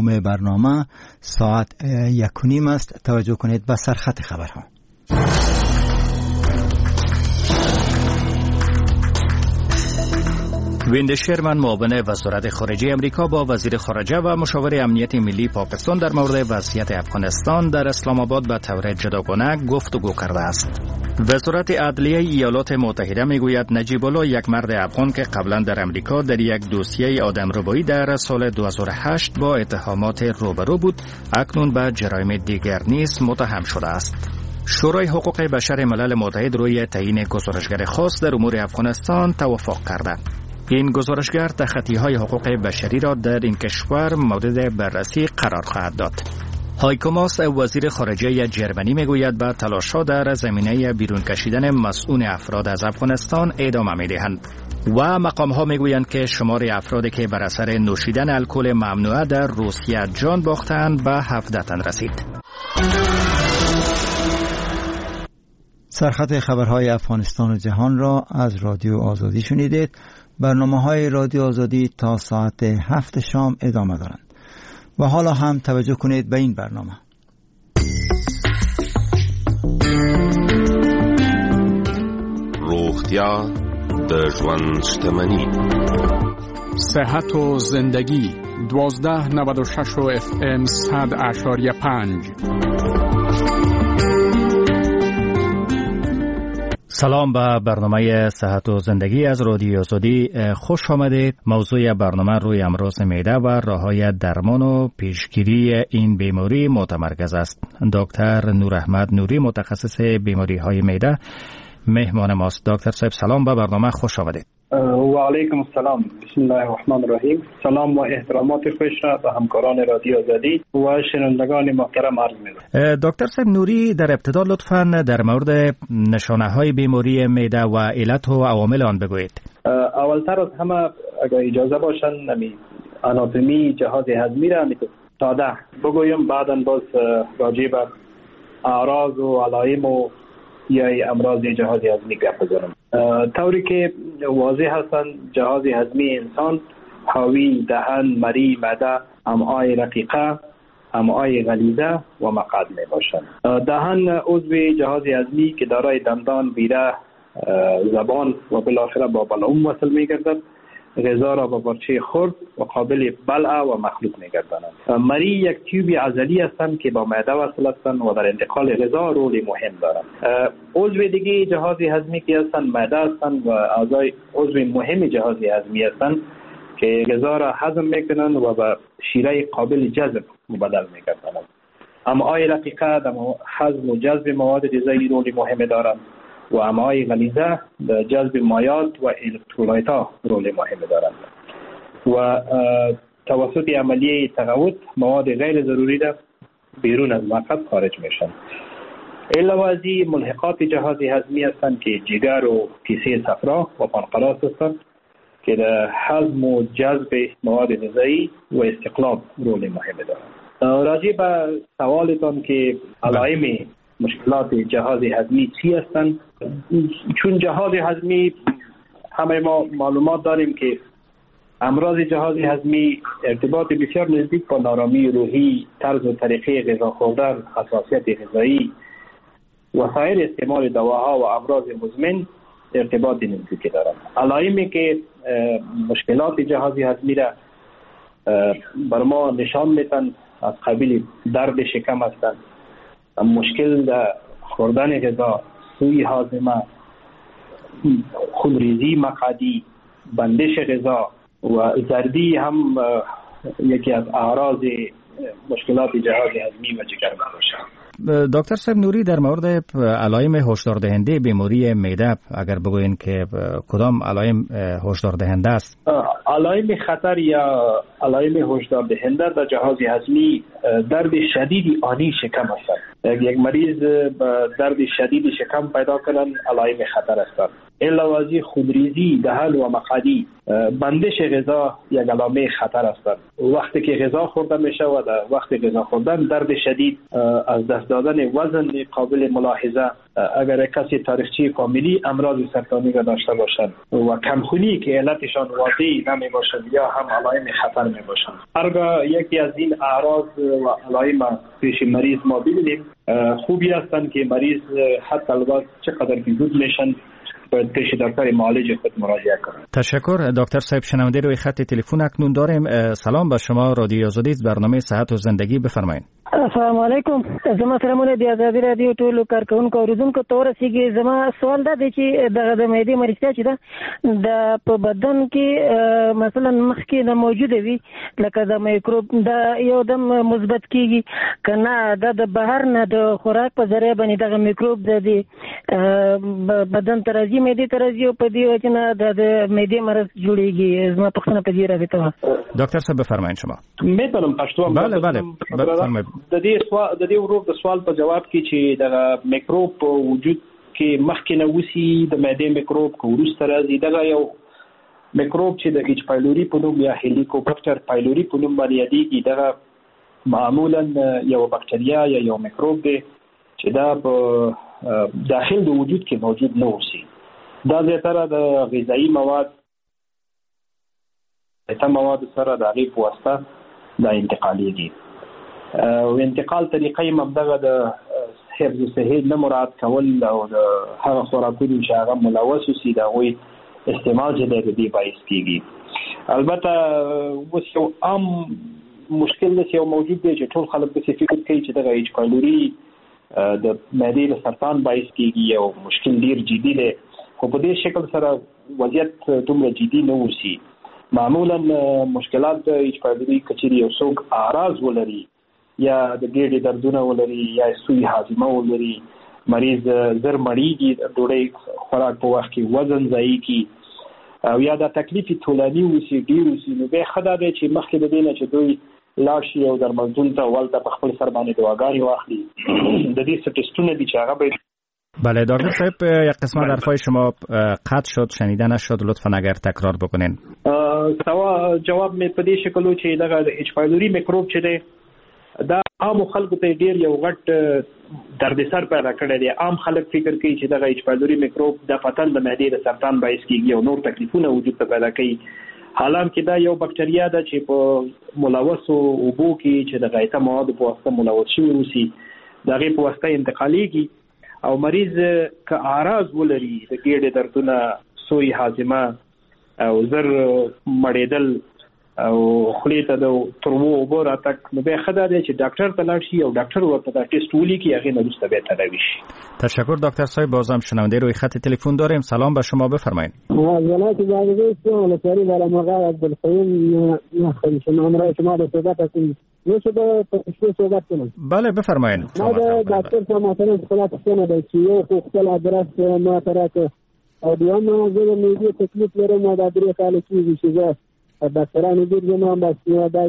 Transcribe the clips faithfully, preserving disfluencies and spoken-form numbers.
نهم برنامه ساعت یک و نیم است. توجه کنید به سرخط خبرها. ویند شرمن معاون وزارت خارجه امریکا با وزیر خارجه و مشاور امنیت ملی پاکستان در مورد وضعیت افغانستان در اسلام آباد به طور جداگانه گفتگو کرده است. وزارت عدلیه ایالات متحده میگوید نجیب الله، یک مرد افغان که قبلا در امریکا در یک دوسیه آدمربایی در سال دو هزار و هشت با اتهامات روبرو بود، اکنون به جرایم دیگر نیز متهم شده است. شورای حقوق بشر ملل متحد روی تعیین گزارشگر خاص در امور افغانستان توافق کرده. این گزارشگر تخطی‌های حقوق بشری را در این کشور مورد بررسی قرار خواهد داد. هایکو ماس، وزیر خارجه جرمنی، میگوید به تلاش‌ها در زمینه بیرون کشیدن مسئول افراد از افغانستان ادامه می‌دهند و مقام‌ها میگویند که شمار افرادی که بر اثر نوشیدن الکل ممنوعه در روسیه جان باختند به هفده تن رسید. سرخط خبرهای افغانستان و جهان را از رادیو آزادی شنیدید. برنامه‌های رادیو آزادی تا ساعت هفت شام ادامه دارند. و حالا هم توجه کنید به این برنامه. روغتیا د ژوند شتمنی. صحت و زندگی دوازده نود و شش و اف ام صد اشاریه پنج. سلام به برنامه صحت و زندگی از رادیو آزادی. خوش آمدید. موضوع برنامه روی امراض معده و راه‌های درمان و پیشگیری این بیماری متمرکز است. دکتر نور احمد نوری، متخصص بیماری‌های معده، مهمان ماست. دکتر صاحب سلام، به برنامه خوش آمدید. و علیکم السلام. بسم الله الرحمن الرحیم. سلام و احترامات خوش را به همکاران رادیو آزادی و شنوندگان محترم عرض می‌کنم. دکتر صاحب نوری، در ابتدا لطفاً در مورد نشانه‌های بیماری معده و علت و عوامل آن بگویید. اولتر از همه اگر اجازه باشن نمی آناتومی جهاز هضمی را ساده بگویم، بعداً باز راجع به اعراض و علائم و یا امراض جهاز هضمی گپ بزنم. طوری که واضح هستند، جهاز هضمی انسان حاوی دهن، مری، معده، امعای رقیقه، امعای غلیظه و مقعد می باشند. دهن عضو جهاز هضمی که دارای دندان، بیره، زبان و بالاخره با بلعوم وصل می گردد، غذا را با پارچه خرد و قابل بلع و مخلوط می گردند. مری یک تیوب عضلی هستند که با معده وصل هستند و در انتقال غذا رول مهم دارند. عضو دیگه جهاز هضمی که هستند معده هستند و اعضای عضو مهم جهاز هضمی هستند که غذا را هضم میکنند و به شیره قابل جذب مبدل میگردند. امعای رقیقه در هضم و جذب مواد غذایی رول مهم دارند و امعای غلیظه در جذب مایات و الکترولایت ها رول مهم دارند و توسط عملیه تقویت مواد غیر ضروری را بیرون از مقعد خارج میشن. علاوه از این ملحقات جهاز هضمی هستند که جگر و کیسه صفرا و پانقراس هستند که در هضم و جذب مواد غذایی و استقلاب رول مهم دارند. راجع به سوالتان که علائم مشکلات جهاز هضمی چی هستند، چون جهاز هضمی همه ما معلومات داریم که امراض جهاز هضمی ارتباط بسیار نزدیک با نارامی روحی، طرز و طریقه غذا خوردن، حساسیت غذایی و سایر استعمال دواها و امراض مزمن ارتباط نزدیکی دارند. علائمی که مشکلات جهاز هضمی را بر ما نشان میدن از قبیل درد شکم هستند، مشکل در خوردن غذا، سوی هاضمه، خونریزی مقعدی، بندش غذا و زردی هم یکی از اعراض مشکلات جهاز هضمی و جگر باشد. دکتر صاحب نوری، در مورد علائم هشدار دهنده بیماری معده اگر بگوین که کدام علائم هشدار دهنده است؟ علائم خطر یا علائم هشدار دهنده در جهاز هضمی درد شدید آنی شکم است. یک مریض با درد شدید شکم پیدا کنن علائم خطر است. علاوه از خونریزی دهن و مقعدی، بندش غذا یک علامه خطر است. وقتی که غذا خورده میشه و در وقت غذا خوردن درد شدید، از دست دادن وزن قابل ملاحظه، اگر کسی تاریخچه کاملی امراض سرطانی را داشته باشند و کمخونی که علتشان واضح نمی باشد یا هم علائم خطر می باشند. هرگاه یکی از این اعراض و علائم پیش مریض ما ببینیم، خوبی هستند که مریض حتی البته چقدر که زود میشن باید پیش دکتر معالج خود مراجعه کنند. تشکر دکتر صاحب. شنونده روی خط تلفن اکنون داریم. سلام به شما، رادیو آزادی برنامه صحت و زندگی، بفرمایید. السلام علیکم. زما سلامونه دی آزادی رادیو ټول کارکونکو اوریدونکو ته ورسیږي. زما سوال دا دی چې دغه د معدې مریضتیا چې ده د په بدن کې مثلا مخکې د موجوده وي لکه د میکروب د یو دم مثبت کیږي کنه دا د بهر نه د خوراک په ذریعه باندې دغه میکروب د بدن ته راځي، معدې ته راځي او په دې وجه نه د معدې مرض جوړیږي. زما پوښتنه په دې رابطه وه. دکتر صاحب بفرمایید شما. میتونم پښتو؟ بله بله بفرمایید. د دې سوال د دې ورو د سوال په جواب کې چې د میکروب په وجود کې مخکې نه وسی د معدې میکروب کو ورسته راځي، دغه یو میکروب چې د ایچ پایلوري په نوم یا هلیکوباکټر پایلوري په نوم باندې یادېږي، دغه معمولا یو بکټریا یا یو میکروب دی چې دا په داخل د وجود کې موجود نه وسی. دا زیاتره د غذایی مواد ته مواد سره د هغې په واسطه دا انتقالیږي. او انتقال طریقې مبدغه د حفظ صحت نه مراعات کول او د هغه خوراکونو چې هغه ملوث وي د هغوی استعمال چې د دې باعث کېږي. البته اوس یو عام مشکل داسې یو موجود دی چې ټول خلک داسې فکر کوي چې دغه ایچ پایلوري د معدې د سرطان باعث کېږي او مشکل ډېر جدي دی، خو په دې شکل سره وضعیت دومره جدي نه اوسي. معمولا مشکلات د ایچ پایلوري کچېرې یو څوک اعراض ولري یا د ګېډې دردونه ولري یا سوی هاضمه ولري، مریض زر مړیږي، ډوډۍ خوراک په وخت کې وزن ضایع کی او یا د تکلیف طولاني وسی ډیر وسی، نو به خدا دی چې مخکې د دې نه چې دوی لاړ شي او درملتون ته ولته په خپل سر باندې دواګانې واخلي. د دې څه ټسټونه دي چې هغه باید. بله دکتر صاحب، یک قسمت حرفای شما قطع شد، شنیده نشد، لطفا اگر تکرار بکنین. سوا جواب می په دې شکل چې دغه ایچ پایلوري میکروب چې دی دا عام خلکو ته ډیر یو غټ دردسر پیدا کړی دی. عام خلک فکر کوي چې دغه ایچ پایلوري میکروب د فتن د معدې د سرطان باعث کیږي او نور تکلیفونه وجود ته پیدا کوي، حالانکه دا یو بکټریا ده چې په ملوثو اوبو کې چې د غایطه موادو په واسطه ملوث شوي اوسي د هغې په واسطه انتقالیږي او مریض که اعراض ولري د ګېډې دردونه، سوی هاضمه او زر مړېدل او خولې ته د ترمو اوبو راتګ، نو بیا ښه دا دی چې ډاکټر ته لاړ شي او ډاکټر ورته دا ټسټ ولیکي، هغې نه وروسته بیا تداوي شي. تشکر دکتر صاحب. بازم شنونده روی خط تلفن داریم. سلام به شما، بفرمایید. ولایت جاویدی ولسواری برامغا عبدالقیوم نخل شما امرای شما به صحبت هستیم. میشه به تشریح صحبت کنم؟ بله بفرمایید. ما به دکتر صاحب مثلا صحبت کنم ده چې یو خو خپل ادرس ما تراته او دوام زه د میډیا تکلیف لرم او د درې کال کېږي چې زه دکترانو ډېر زما بس دا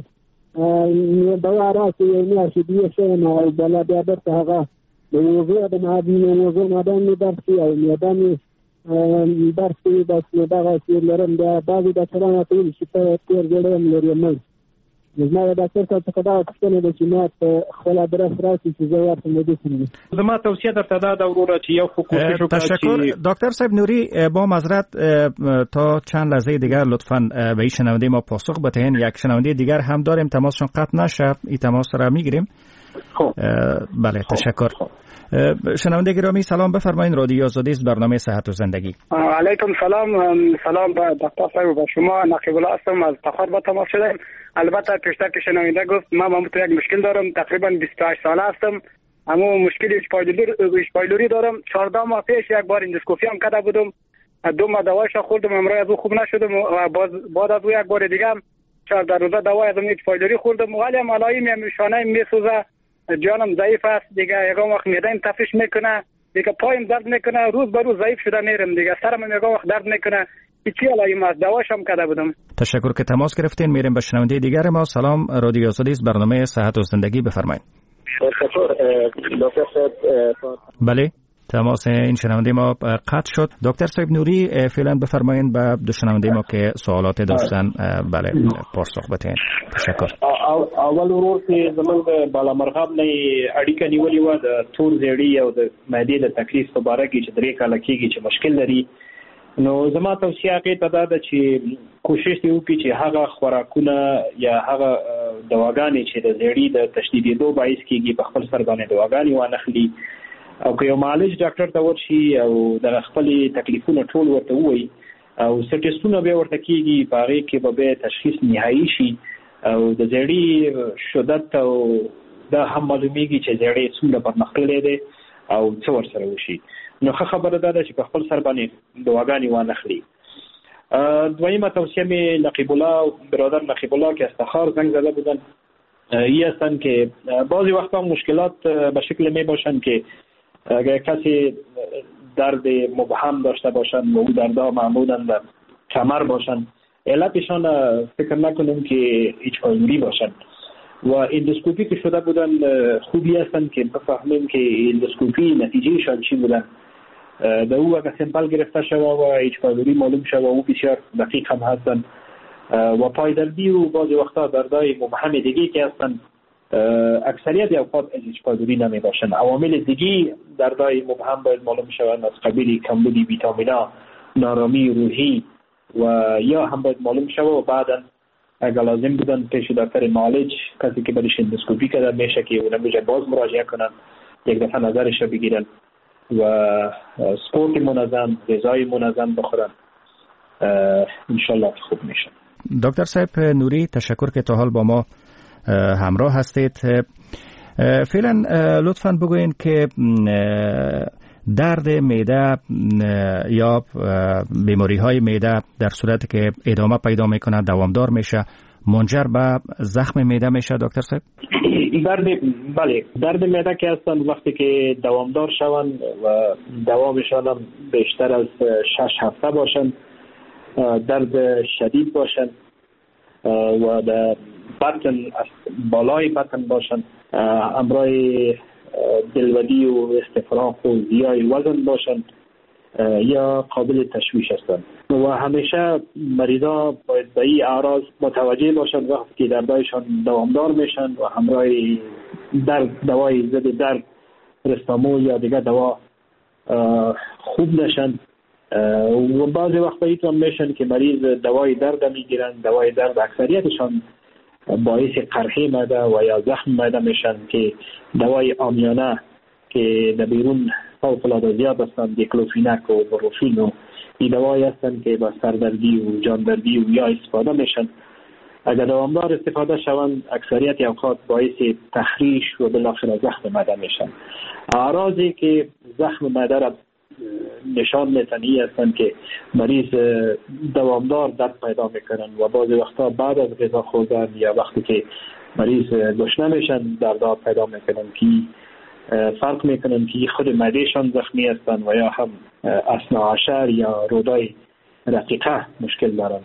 چې دوا راسي یو میاشت دیه شوم او بله بیا درته هغه د موضوع د موضوع معدن مې درس کړي او معده مې درس کړي، بس نو دغه چې لرم بیا بعضې ډاکټران راته ویلي چې ته تېر ګړی هم لرې مړ. زما د ډاکټر صاحب څخه دغه پوښتنه ده چې ما په خپل ادرس راسي چې زه ورته مودې کړم. زما توصیه درته دا ده وروره چې یو خو کوشش وکړه. تشکر دکتر صاحب نوری. با معذرت تا چند لحظه دیگر لطفاً به این شنونده ما پاسخ بدهید. یک شنونده دیگر هم داریم، تماسشون قطع نشه، این تماس را میگیریم. خب بله تشکر. شنونده گرامی سلام، بفرمایید. رادیو آزادی است، برنامه صحت و زندگی. علیکم سلام. سلام به دکتر صاحب و به شما. نقیب الله هستم از تخار با تماس شدم. البته پیشتر که شنونده گفت من معمولا یک مشکل دارم، تقریبا بیست و هشت ساله هستم، اما مشکل ایچ پایلوری دارم. چهارده ماه پیش یک بار اندوسکوپی هم کرده بودم، دو ماه دوایش خوردم، امروز از او خوب نشدم و باز بعد از او یک بار دیگه هم چهارده روزه دوای از ایچ پایلوری خوردم، ولی هم علائم شانه میسوزه، جانم ضعیف است دیگه، یکم وقت معده‌ام تفش میکنه دیگه، پایم درد میکنه، روز به روز ضعیف شده میرم دیگه، سرم یکم وقت درد میکنه. چی علائم است؟ دواش هم کرده بودم. تشکر که تماس گرفتین. میریم به شنونده دیگر ما. سلام، رادیو آزادی است، برنامه صحت و زندگی، بفرمایید. تشکر دکتر صاحب. بله تماس این شنونده ما قطع شد. دکتر صاحب نوری فعلا بفرمایید به دو شنونده ما که سوالات داشتن بله پاسخ بدین. تشکر. اول ورور چې زمونږ بالا مرغاب نه اړیکه نیولې و د تور زیړی او د معدې د تکلیف په اړه کې چې درې کاله کېږي چې مشکل لري، نو زما توصیه هغې ته دا ده چې کوشش دې وکړي چې هغه خوراکونه یا هغه دواګانې چې د زیړي د تشدیدېدو باعث کېږي په خپل سر باندې دواګانې وانخلي، او که یو معالج ډاکټر ته ورشي او د خپلې تکلیفونه ټول ورته ووایي او څه ټسټونه بیا ورته کېږي، په هغې کې به بیا تشخیص نهایي شي او د زیړي شدت او دا هم معلومیږي چې زیړی څومره پرمختللی دی او څه ورسره وشي. نو ښه خبره دا ده چې په خپل سر باندې دواګانې وانخلي. دویمه توصیه مې نقیب الله برادر نقیب الله که استخار زنگ زده بودن ای هستن که بعضی وقتا مشکلات به شکل می باشن که اگر کسی درد مبهم داشته باشن و او دردها معمولا در کمر باشن، علتشان فکر نکنیم که هیچ کالوری باشن و اندوسکوپی که شده بودن خوبی هستن که بفهمیم که اندوسکوپی نتیجهشان چی بودن. در او اگر سمپل گرفته شده و هیچ کالوری معلوم شده و او بسیار دقیق هم هستن و پایدردی و بعضی وقتا دردهای مبهم دیگه که هستن اکثریت اوقات از هیچ کالوری نمی باشن. عوامل دیگه دردهای مبهم باید معلوم شوند از قبیل کمبودی ویتامینا، نارامی روحی و یا هم باید معلوم شود و بعدا اگر لازم بودن پیش دکتر معالج کسی که برایش اندوسکوپی کرده میشه که اون میشه باز مراجعه کنن، یک دفعه نظرش رو بگیرن و سپورت منظم، غذای منظم بخورن، انشالله خوب میشن. دکتر صاحب نوری تشکر که تا حال با ما همراه هستید. فعلا لطفاً بگوین که درد معده یا بیماری های معده در صورتی که ادامه پیدا میکنه دوامدار میشه منجر به زخم معده میشه دکتر صاحب؟ درد بله درد معده که هستن وقتی که دوامدار شون و دوامشان هم بیشتر از شش هفته باشن، درد شدید باشن و در بطن بالای بطن باشن، همراه دلودی و استفراغ و زیای وزن باشن یا قابل تشویش هستند و همیشه مریضا باید به این اعراض متوجه باشن وقتی که دردایشان دوامدار میشن و همراه درد دوای ضد درد پرستامول یا دیگه دوا خوب نشن و بعضی وقتا ایتون میشن که مریض دوای درد میگیرن، دوای درد اکثریتشان باعث قرحه معده و یا زخم معده میشن که دوای عامیانه که در بیرون فوق العاده زیاد هستند، دیکلوفیناک و بروفین و این دوایی هستند که با سردردی و جاندردی و یا استفاده میشن. اگر دوامدار استفاده شوند اکثریت اوقات باعث تخریش و بالاخره زخم معده میشن. اعراضی که زخم معده را نشان میتنی هستند که مریض دوامدار درد پیدا میکنن و بعضی وقتا بعد از غذا خوردن یا وقتی که مریض گشنه میشن دردها پیدا میکنن که فرق میکنن که خود معدهشان زخمی هستند و یا هم اثنا عشر یا رودای رقیقه مشکل دارن.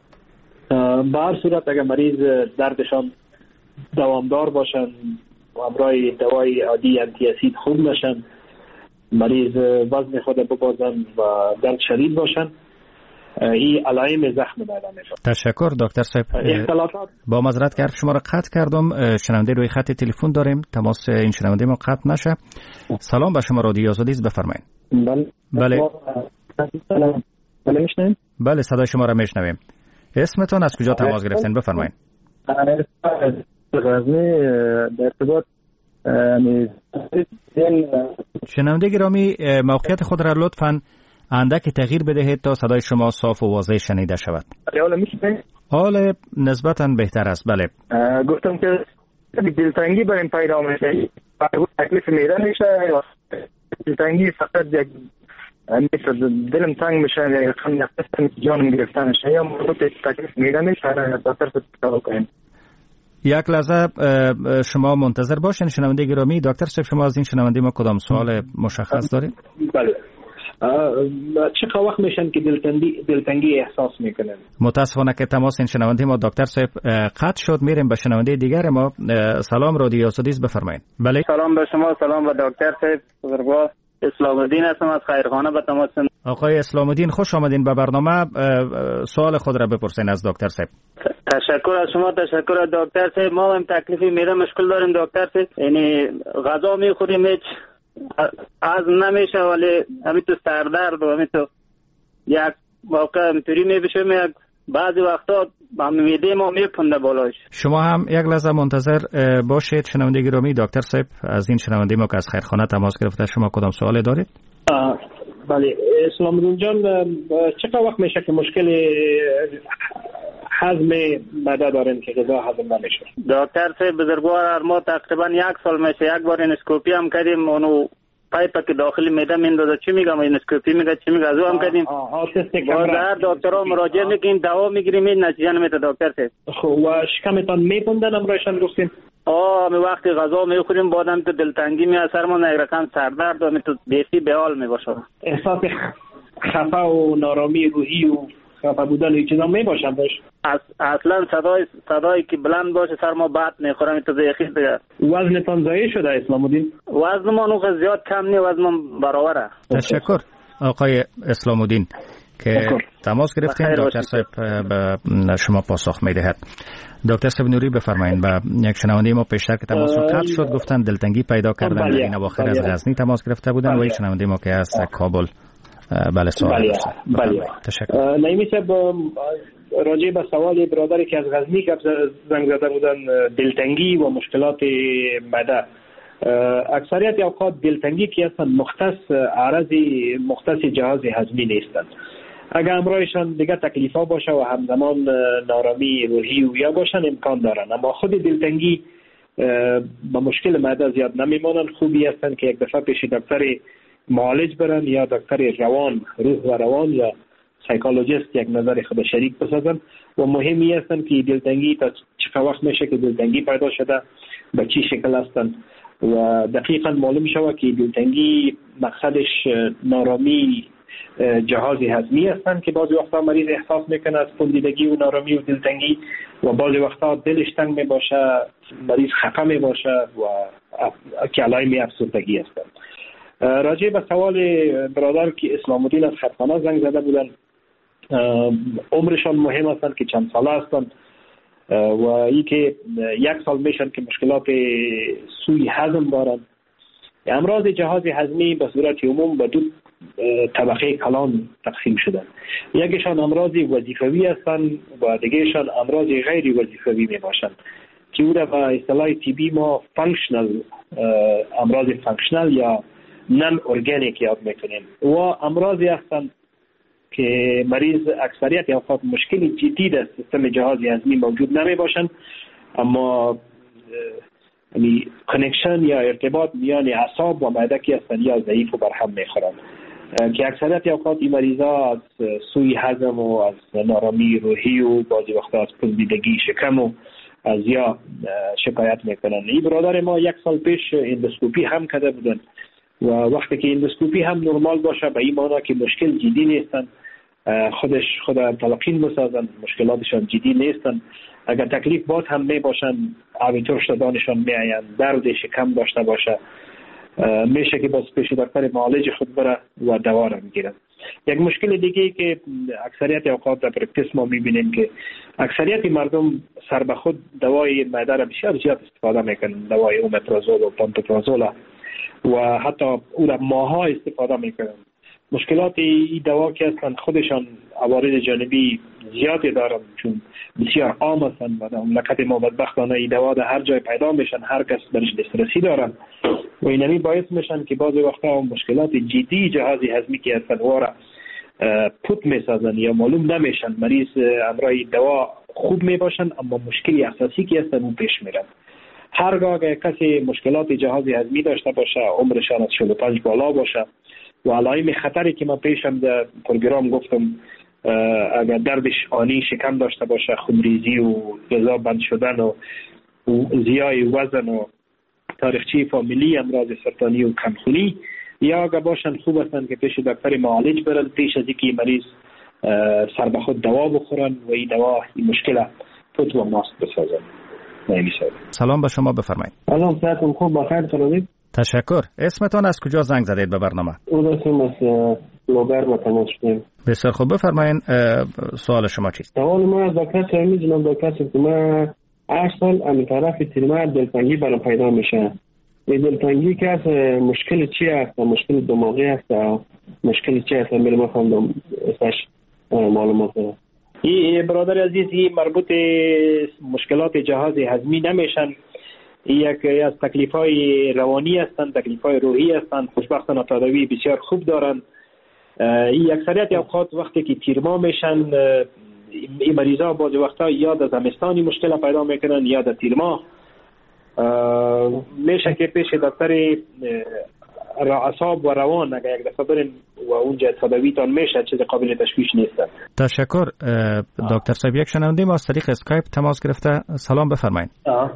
به هر صورت اگر مریض دردشان دوامدار باشن و همراه دوای عادی انتی اسید خوب نشن، مریض وزن خود ببازن و درد شدید باشن، این علائم زخم معده میشه. تشکر دکتر صاحب. با معذرت که شما را قطع کردم، شنونده روی خط تلفن داریم، تماس این شنونده ما قطع نشه. سلام به شما رادیو آزادی است، بفرمایید. بله بله بله میشنویم؟ بله صدای شما را میشنویم. اسمتون از کجا تماس گرفتین بفرمایید؟ در ارتباط شنونده گرامی موقعیت خود را لطفاً اندک تغییر بدهید تا صدای شما صاف و واضح شنیده شود. حالا میشه؟ حال نسبتاً بهتر است. بله. گفتم که دلتنگی برای پیدا میشه، تکلیف میره میشه، دلتنگی فقط یک میشه دلم تنگ میشه یا خم نفسم جانم گرفتن میشه یا مربوط تکلیف میره میشه دکتر تو کنیم. یک لحظه شما منتظر باشین شنونده گرامی. دکتر صاحب شما از این شنونده ما کدام سوال مشخص دارید؟ بله. چه وقت میشن که دلتنگی دلتنگی احساس میکنن؟ متاسفانه که تماس این شنونده ما دکتر صاحب قطع شد. میریم به شنونده دیگر ما. سلام رادیو آزادی بفرمایید. بله. سلام به شما، سلام به دکتر صاحب بزرگوار. اسلام الدین هستم از خیرخانه به تماس. آقای اسلام الدین خوش آمدین به برنامه. سوال خود را بپرسین از دکتر صاحب. تشکر از شما، تشکر از دکتر صاحب. ما هم تکلیفی میره مشکل داریم دکتر صاحب، یعنی غذا میخوریم هیچ از نمیشه، ولی همین تو سردرد و همین تو یک واقع همینطوری میبشم، یک بعضی وقتا معده ما میپنده بالاش. شما هم یک لحظه منتظر باشید شنونده گرامی. دکتر صاحب از این شنونده ما که از خیرخانه تماس گرفته، شما کدام سوال دارید؟ بله اسلام الدین جان، چقدر وقت میشه که مشکل هضم معده دارین که غذا هضم نمیشه؟ دکتر صاحب بزرگوار ما تقریبا یک سال میشه یک بار اینسکوپی هم کردیم، اونو پایپ که داخل معده میندازه چی میگم اینسکوپی میگه چی میگه، از او هم کردیم. باز در دکترها مراجعه میکنیم، دوا میگیریم، این نتیجه نمیده دکتر صاحب. خب و شکمتان میپوندن امرایشان گفتیم؟ آه می وقتی غذا میخوریم بعدم تو دلتنگی می اثرمون یک رقم سردرد و می تو بیسی به حال می باشه. احساس خفه و نارامی روحی و خفه بودن این چیزا می باشن باش؟ اصلا صدای صدایی که بلند باشه سر ما بد میخوره، می تو زیخی دیگه. وزنتان ضعیف شده اسلام الدین؟ وزن ما نوخ زیاد کم نی، وزن ما برابره. تشکر آقای اسلام الدین که تماس گرفتین. دکتر صاحب به شما پاسخ میدهد. دکتر صاحب نوری بفرمایید. با یک شنونده ما پیشتر که تماس قطع شد گفتن دلتنگی پیدا کردن در این اواخر از غزنی تماس گرفته بودن و یک شنونده ما که از کابل. بله سوال بله. تشکر. نایمی صاحب راجع به سوال برادری که از غزنی که زنگ زده بودن دلتنگی و مشکلات معده، اکثریت اوقات دلتنگی که هستن مختص عرض مختص جهاز هضمی نیستند. اگر امرایشان دیگه تکلیفا باشه و همزمان نارامی روحی و یا باشن امکان دارن، اما خود دلتنگی با مشکل معده زیاد نمیمانن. خوبی هستن که یک دفعه پیش دکتر معالج برن یا دکتر روان روح و روان یا سایکولوژیست یک نظر خود شریک بسازن و مهمی هستن که دلتنگی تا چه وقت میشه که دلتنگی پیدا شده، به چی شکل هستن و دقیقا معلوم شود که دلتنگی مقصدش نارامی جهاز هضمی هستند که بعضی وقتا مریض احساس میکنه از پوندیدگی و نارامی و دلتنگی و بعضی وقتا دلش تنگ می باشه، مریض خفه می باشه و که علائم افسردگی هستند. راجع به سوال برادر که اسلام الدین از خیرخانه زنگ زده بودن، عمرشان مهم هستند که چند ساله هستند و ای که یک سال میشن که مشکلات سوی هضم دارند. امراض جهاز هضمی به صورت عموم به دو طبقه کلان تقسیم شدن. یکیشان امراض وظیفوی هستند و دیگهشان امراض غیر وظیفوی می باشند که او را به اصطلاح طبی ما فانکشنال امراض فانکشنال یا نان ارگانیک یاد میکنیم و امراضی هستند که مریض اکثریت اوقات مشکلی جدی در سیستم جهاز هضمی موجود نمی باشند، اما یعنی کانکشن یا ارتباط میان اعصاب و معده که هستند یا ضعیف و برهم میخورند که اکثریت اوقات این مریضا از سوی هضم و از نارامی روحی و بعضی وقتا از پوندیدگی شکم و از یا شکایت میکنن. این برادر ما یک سال پیش اندوسکوپی هم کرده بودن و وقتی که اندوسکوپی هم نرمال باشه به این معنی که مشکل جدی نیستن، خودش خود تلقین بسازن، مشکلاتشان جدی نیستن. اگر تکلیف باز هم می باشن آبی ترش دانشان می آین، درد شکم داشته باشه، میشه که باز پیش دکتر معالج خود بره و دوا را میگیرن. یک مشکل دیگه ای که اکثریت اوقات در پرکتیس ما میبینیم که اکثریت مردم سر به خود دوای معده را بسیار زیاد استفاده میکنن، دوای اومپرازول و پانتوپرازول و حتی او را ماها استفاده میکنن. مشکلات این دوا که هستند خودشان عوارض جانبی زیادی دارن چون بسیار عام هستند و در مملکت ما بدبختانه این دوا در هر جای پیدا میشن، هر کس برش دسترسی دارن و اینمی باعث میشن که بعضی وقتا مشکلات جدی جهاز هضمی که هستند و را پوت میسازن یا معلوم نمیشن. مریض امرای دوا خوب میباشن اما مشکلی اساسی که هستند اون پیش میرن. هرگاه کسی مشکلات جهاز هضمی داشته باشه، عمرشان از چهل و پنج بالا باشه و علائم خطری که من پیشم در پروگرام گفتم، اگر دردش آنی شکم داشته باشه، خونریزی و غذا بند شدن و زیای وزن و تاریخچه فامیلی امراض سرطانی و کمخونی، یا اگر باشن خوب هستند که پیش دکتر معالج برن پیش از اینکه مریض سر به خود دوا بخورن و این دوا این مشکل پوت و ماست بسازن. سلام به شما، بفرمایید. سلام، صحتون خوب؟ بخیر؟ سلامید. تشکر. اسمتان از کجا زنگ زدید به برنامه؟ اون رسیم از لوگر ما تماس شدیم. بسیار خوب، بفرمایید سوال شما چیست؟ سوال ما از دکتر صاحب می‌دونم دکتر صاحب که ما هشت سال از طرف تیرمه دلتنگی برام پیدا میشه. این دلتنگی که از مشکل چی است؟ مشکل دماغی است؟ مشکل چی است؟ میرم بخوام ازش معلومات بدم. این برادر عزیز، این مربوط مشکلات جهاز هضمی نمیشن. یک از تکلیف‌های روانی هستند، تکلیف‌های روحی هستند. خوشبختانه تداوی بسیار خوب دارند. این اکثریت اوقات وقتی که تیرما میشن، این مریضا بعضی وقتا یا در زمستانی مشکل پیدا میکنن یا در تیرما. میشه که پیش دکتر اعصاب و روان اگر یک دفعه برین و اونجا تداویتان میشه، چیز قابل تشویش نیست. تشکر. دکتر صاحب، یک شنونده ما از طریق اسکایپ تماس گرفته. سلام، بفرمایید.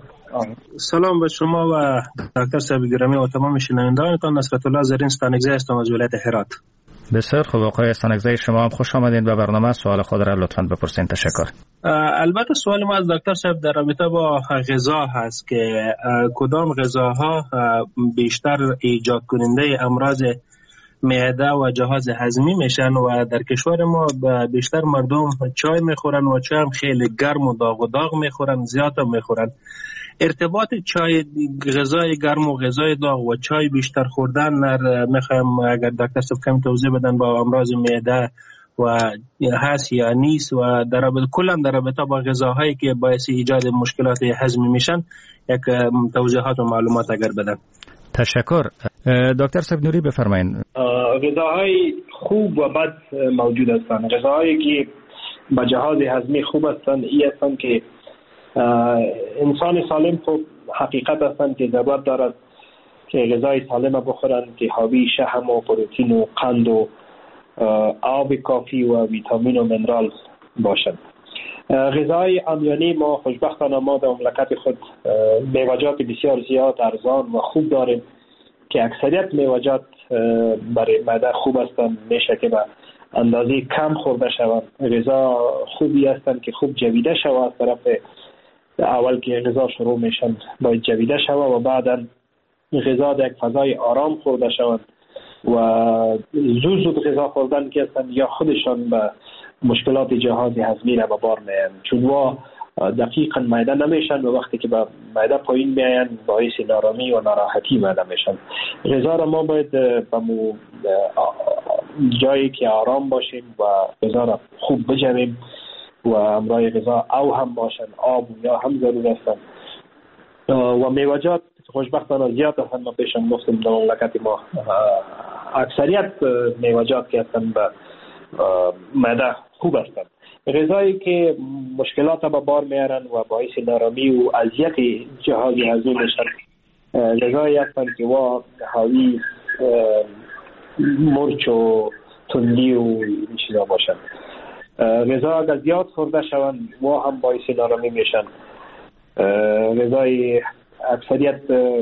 سلام به شما و دکتر صاحب گرامی و تمام شنوندگانتان. نصرت الله زرین استانگزی هستم از ولایت هرات. بسیار خوب آقای استانگزی، شما هم خوش آمدید به برنامه. سوال خود را لطفاً بپرسین. تشکر. البته سوال ما از دکتر صاحب در رابطه با غذا هست که کدام غذاها بیشتر ایجاد کننده امراض معده و جهاز هضمی میشن و در کشور ما بیشتر مردم چای میخورن و چای هم خیلی گرم و داغ و داغ میخورن، زیاد هم میخورن. ارتباط چای غذای گرم و غذای داغ و چای بیشتر خوردن میخوایم اگر دکتر صاحب کمی توضیح بدن با امراض معده و هست یا نیست و در رابطه کلا در رابطه با غذاهایی که باعث ایجاد مشکلات هضمی میشن یک توضیحات و معلومات اگر بدن. تشکر. دکتر صاحب نوری بفرمایید. غذاهای خوب و بد موجود هستند. غذاهایی که با جهاز هضمی خوب هستند ای هستند که انسان سالم خوب حقیقت هستند که ضرورت دارد که غذای سالم بخورند که حاوی شحم و پروتئین و قند و آب کافی و ویتامین و منرال باشند. غذای عامیانه ما خوشبختانه ما در مملکت خود میوه‌جات بسیار زیاد ارزان و خوب داریم که اکثریت میوه‌جات برای معده خوب هستند. میشه که به اندازه کم خورده شوند. غذا خوبی هستند که خوب جویده شود. از طرف اول که غذا شروع میشن باید جویده شود و بعدا غذا در یک فضای آرام خورده شود و زود زود غذا خوردن که هستند یا خودشان به مشکلات جهاز هضمی را به بار میان، چون وا دقیقاً معده نمیشن و وقتی که به معده پایین میان باعث نارامی و ناراحتی معده میشن. غذا را ما باید به جایی که آرام باشیم و غذا را خوب بجویم و امرای غذا او هم باشن، آب یا هم ضرور هستن و میوه‌جات خوشبختانه زیاد هستن. ما پیشم گفتم در مملکت ما اکثریت میوه‌جات که هستن به معده خوب هستن. غذایی که مشکلات به بار میارن و باعث نارامی و اذیت جهاز هضمی میشن غذایی هستن که وا حاوی مرچ و تندی و این چیزا باشن. غذا اگر زیاد خورده شوند وا هم باعث نارامی میشن. غذای اکثریت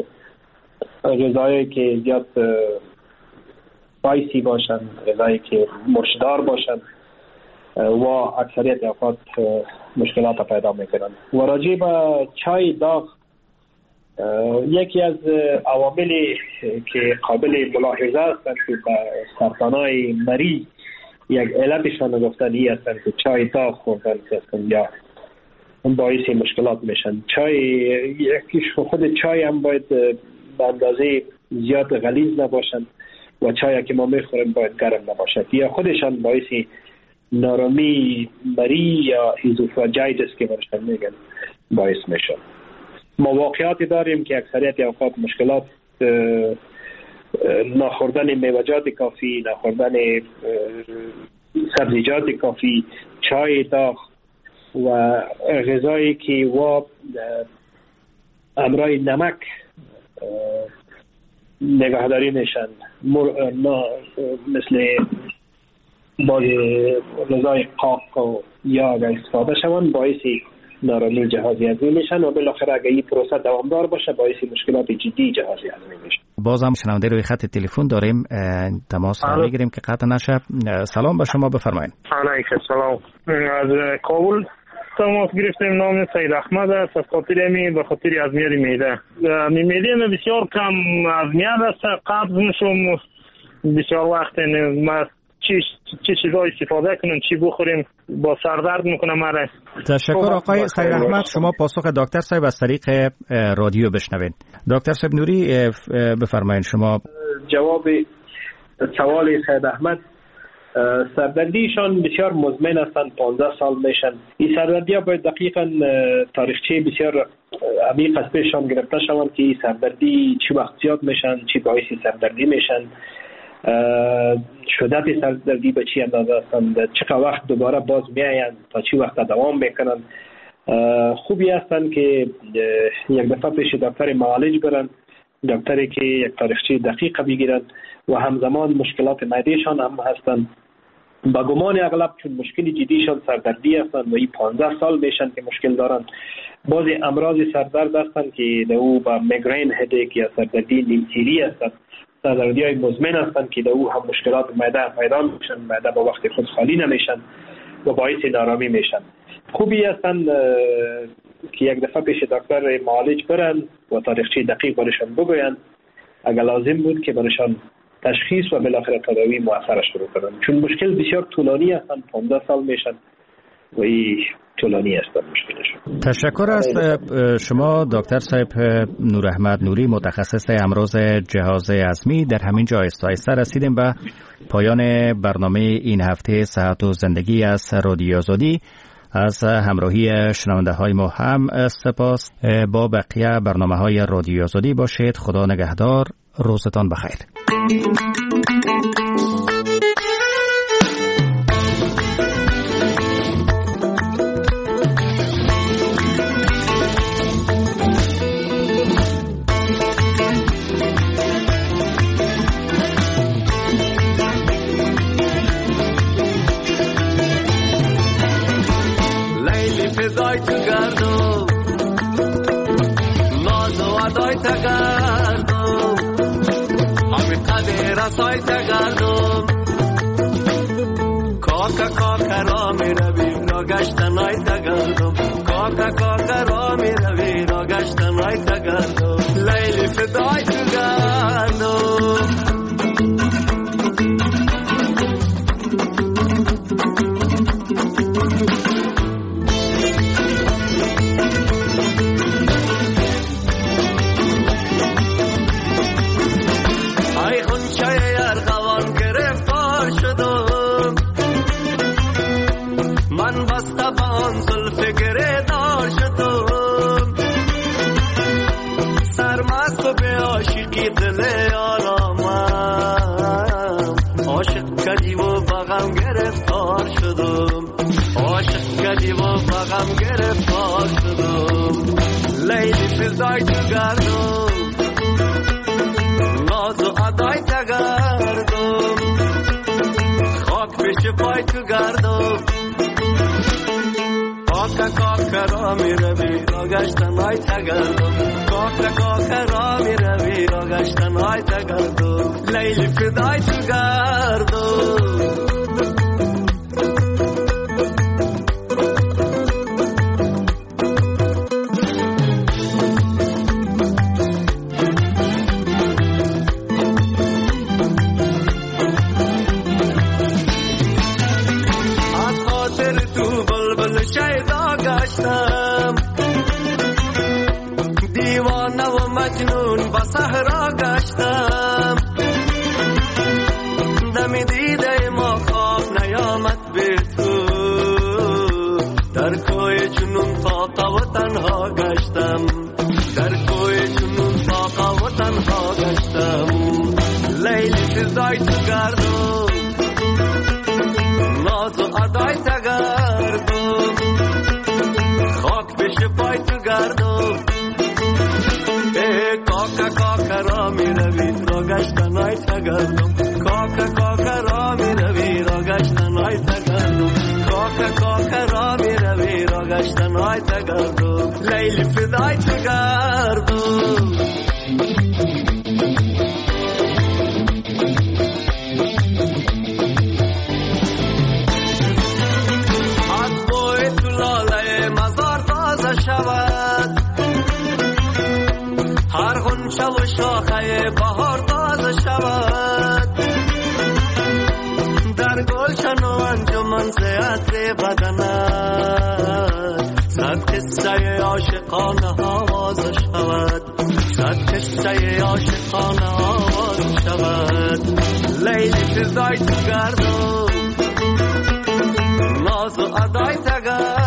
غذایی که زیاد سپایسی باشن، غذایی که مرچدار باشن و اکثریت اوقات مشکلات پیدا میکنن. و راجع به چای داغ یکی از عواملی که قابل ملاحظه هستند که به سرطانای مریض یک علتشان گفتن ای هستند که چای داغ خوردن هستند یا باعث مشکلات میشن. چای یکیش خود چای هم باید به اندازه زیاد غلیظ نباشن و چایی که ما میخوریم باید گرم نباشد یا خودشان باعث نارامی مری یا ایزوفاجایتس که برشن میگن باعث میشن. ما واقعیاتی داریم که اکثریت اوقات مشکلات نخوردن میوه‌جات کافی، نخوردن سبزیجات کافی، چای داغ و غذایی که و امرای نمک نگهداری میشن مثل با غذای قاق و یا اگر استفاده شوند باعث نارامی جهاز هضمی میشن و بالاخره اگر این پروسه دوامدار باشه باعث مشکلات جدی جهاز هضمی میشه. باز هم شنونده روی خط تلفن داریم، تماس میگیریم که قطع نشه. سلام به شما، بفرمایید. علیکم سلام. از کابل تماس گرفتیم. نام سید احمد است. از خاطر امی به خاطر ازمیت میده. میده بسیار کم ازمیت است. قبض میشم بسیار وقت. ما چی چی چیزا استفاده کنیم، چی بخوریم، با سردرد میکنه مرا. تشکر آقای سید احمد. شما پاسخ دکتر صاحب از طریق رادیو بشنوید. دکتر صاحب نوری بفرمایید. شما جواب سوال سید احمد. سردردیشان بسیار مزمن هستند، پانزده سال میشن. این سردردی ها باید دقیقا تاریخچه بسیار عمیق از پیشان گرفته شوند که این سردردی چی وقت زیاد میشن، چی باعث سردردی میشن، شدت سردردی به چی اندازه هستند، چقدر وقت دوباره باز میآیند، تا چی وقت دوام میکنند. خوبی هستند که یک دفعه پیش دکتر معالج برن، دکتری که یک تاریخچه دقیق بگیرن و همزمان مشکلات معدهشان هم هستند. با گمان اغلب چون مشکل جدیشان سردردی هستند و این پانزده سال میشن که مشکل دارن. بعضی امراض سردرد هستند که دو با میگرین هدیک یا سردردی نیمتیری هستند. سردردی های مزمن هستند که دو هم مشکلات معده پیدا میشن، معده با وقت خود خالی نمیشن و باعث نارامی میشن. خوبی هستند که یک دفعه پیش دکتر معالج برن و تاریخچه دقیق برشان بگوین. اگر لازم بود که برشان تشخیص و بالاخره تداوی مؤثر شروع کنن، چون مشکل بسیار طولانی هستند. پانزده سال میشن و این طولانی است مشکلشون. تشکر از شما دکتر صاحب نور احمد نوری، متخصص امراض جهاز هضمی. در همین جا آهسته آهسته رسیدیم به پایان برنامه این هفته صحت و زندگی از رادیو آزادی. از همراهی شنونده های ما هم سپاس. با بقیه برنامه های رادیو آزادی باشید. خدا نگهدار. روزتان بخیر. لیلی فدای تو گردم، ناز و ادای تو گردم، رسای تگردم، کاکا کاکا را می روی را گشتنای تگردم، کاکا کاکا را می روی را گشتنای تگردم، لیلی فدای تو گردم. لیلی فدای تو گردم، ناز و ادای تگردم، خاک پیش پای تو گردم، کاکا کاکا را می روی را گشتن های تگردم، کاکا کاکا را می روی را گشتن های تگردم، لیلی فدای تو گردم. دیوانه و مجنون با صحرا گشتم، دمی دیده ما خواب نیامد به تو، در کوی جنون فاقا و تنها گشتم، در کوی جنون فاقا و تنها گشتم، لیلی فدای تو گردم، ناز و ادای تگردم، خاک پیش پای تو گردم، کاکا کاکا را می روی را گشتن های تگردم، کاکا کاکا را می روی را گشتن های تگردم، کاکا کاکا را می روی را گشتن های تگردم، لیلی فدای تو گردم. از بوی تو لاله هر غنچه و شاخه بهار تازه شود در گلشن و انجمن زیعطر بدنت صد قصه عاشقانه آواز شود صد قصه عاشقانه آواز شود لیلی فردای تو گردم ناز و ادای تگر